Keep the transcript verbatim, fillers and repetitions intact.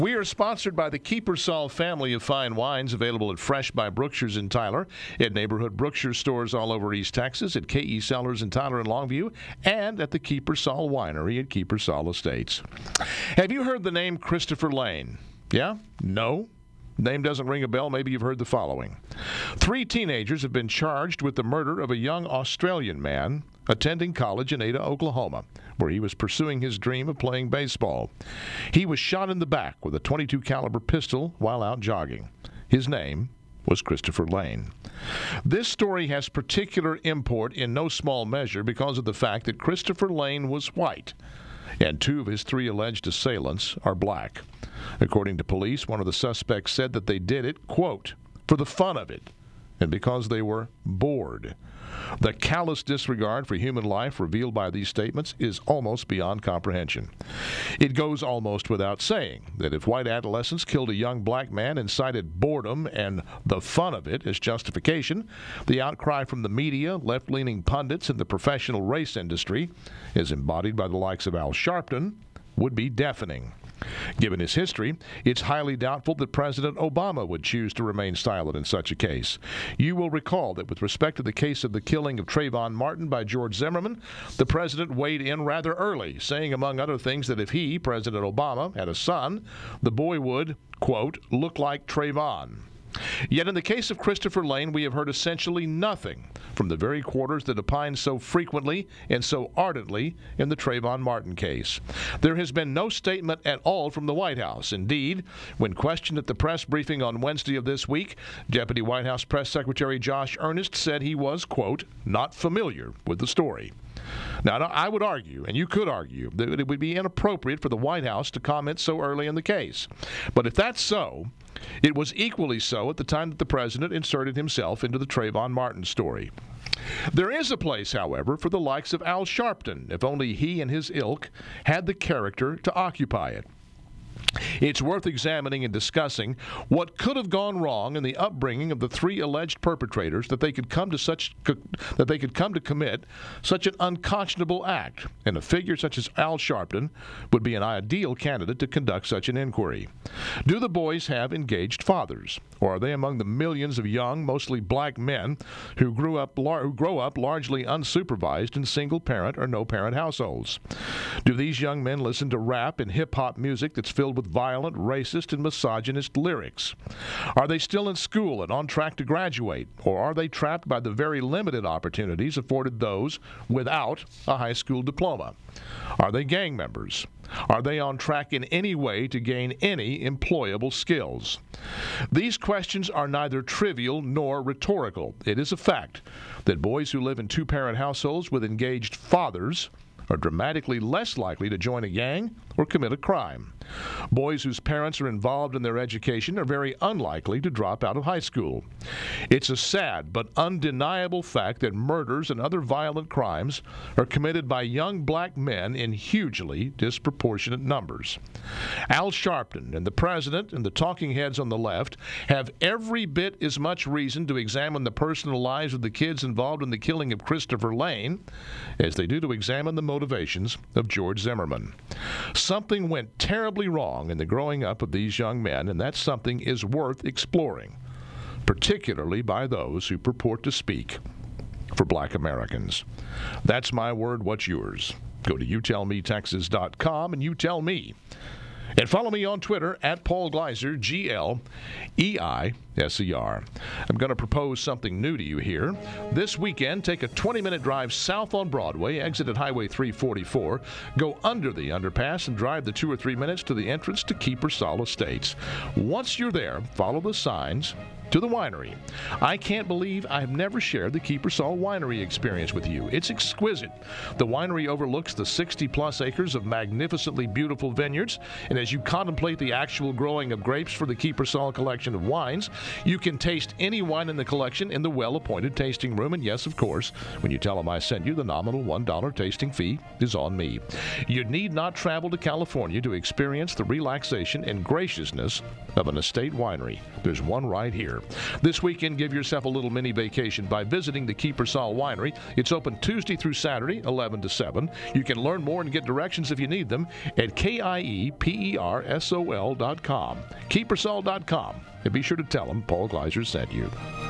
We are sponsored by the Keepersall family of fine wines, available at Fresh by Brookshire's in Tyler, at neighborhood Brookshire stores all over East Texas, at K E Cellars in Tyler and Longview, and at the Keepersall Winery at Keepersall Estates. Have you heard the name Christopher Lane? Yeah? No? Name doesn't ring a bell. Maybe you've heard the following. Three teenagers have been charged with the murder of a young Australian man attending college in Ada, Oklahoma, where he was pursuing his dream of playing baseball. He was shot in the back with a twenty-two caliber pistol while out jogging. His name was Christopher Lane. This story has particular import in no small measure because of the fact that Christopher Lane was white, and two of his three alleged assailants are black. According to police, one of the suspects said that they did it, quote, for the fun of it, and because they were bored. The callous disregard for human life revealed by these statements is almost beyond comprehension. It goes almost without saying that if white adolescents killed a young black man and cited boredom and the fun of it as justification, the outcry from the media, left-leaning pundits, and the professional race industry, as embodied by the likes of Al Sharpton, would be deafening. Given his history, it's highly doubtful that President Obama would choose to remain silent in such a case. You will recall that with respect to the case of the killing of Trayvon Martin by George Zimmerman, the president weighed in rather early, saying, among other things, that if he, President Obama, had a son, the boy would, quote, look like Trayvon. Yet in the case of Christopher Lane, we have heard essentially nothing from the very quarters that opine so frequently and so ardently in the Trayvon Martin case. There has been no statement at all from the White House. Indeed, when questioned at the press briefing on Wednesday of this week, Deputy White House Press Secretary Josh Earnest said he was, quote, not familiar with the story. Now, I would argue, and you could argue, that it would be inappropriate for the White House to comment so early in the case. But if that's so, it was equally so at the time that the president inserted himself into the Trayvon Martin story. There is a place, however, for the likes of Al Sharpton, if only he and his ilk had the character to occupy it. It's worth examining and discussing what could have gone wrong in the upbringing of the three alleged perpetrators that they could come to such that they could come to commit such an unconscionable act, and a figure such as Al Sharpton would be an ideal candidate to conduct such an inquiry. Do the boys have engaged fathers, or are they among the millions of young, mostly black men who grew up lar- who grow up largely unsupervised in single-parent or no-parent households? Do these young men listen to rap and hip-hop music that's filled with violent, racist, and misogynist lyrics? Are they still in school and on track to graduate, or are they trapped by the very limited opportunities afforded those without a high school diploma? Are they gang members? Are they on track in any way to gain any employable skills? These questions are neither trivial nor rhetorical. It is a fact that boys who live in two-parent households with engaged fathers are dramatically less likely to join a gang or commit a crime. Boys whose parents are involved in their education are very unlikely to drop out of high school. It's a sad but undeniable fact that murders and other violent crimes are committed by young black men in hugely disproportionate numbers. Al Sharpton and the president and the talking heads on the left have every bit as much reason to examine the personal lives of the kids involved in the killing of Christopher Lane as they do to examine the motivations of George Zimmerman. Something went terribly wrong in the growing up of these young men, and that something is worth exploring, particularly by those who purport to speak for black Americans. That's my word. What's yours? Go to you tell me texas dot com and you tell me. And follow me on Twitter at Paul Gleiser, G L E I S E R. I'm going to propose something new to you here. This weekend, take a twenty-minute drive south on Broadway, exit at Highway three forty-four, go under the underpass, and drive the two or three minutes to the entrance to Keepersall Estates. Once you're there, follow the signs to the winery. I can't believe I've never shared the Keepersall winery experience with you. It's exquisite. The winery overlooks the sixty-plus acres of magnificently beautiful vineyards, and as you contemplate the actual growing of grapes for the Keepersall collection of wines, you can taste any wine in the collection in the well-appointed tasting room, and yes, of course, when you tell them I sent you, the nominal one dollar tasting fee is on me. You need not travel to California to experience the relaxation and graciousness of an estate winery. There's one right here. beer. This weekend, give yourself a little mini vacation by visiting the Kiepersol Winery. It's open Tuesday through Saturday, eleven to seven. You can learn more and get directions if you need them at K I E P E R S O L dot com. Kiepersol dot com. And be sure to tell them Paul Gleiser sent you.